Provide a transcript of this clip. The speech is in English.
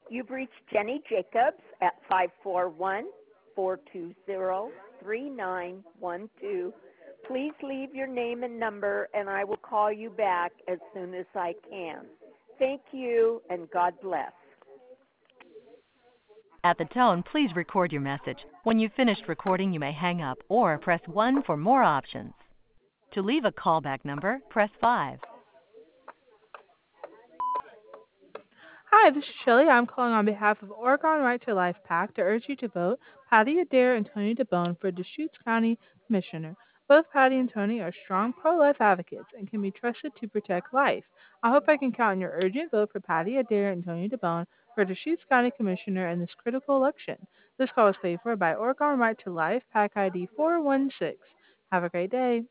You've reached Jenny Jacobs at 541-420-3912. Please leave your name and number, and I will call you back as soon as I can. Thank you, and God bless. At the tone, please record your message. When you've finished recording, you may hang up or press 1 for more options. To leave a callback number, press 5. Hi, this is Shelley. I'm calling on behalf of Oregon Right to Life PAC to urge you to vote Patty Adair and Tony DeBone for Deschutes County Commissioner. Both Patty and Tony are strong pro-life advocates and can be trusted to protect life. I hope I can count on your urgent vote for Patty Adair and Tony DeBone for Deschutes County Commissioner in this critical election. This call is paid for by Oregon Right to Life PAC ID 416. Have a great day.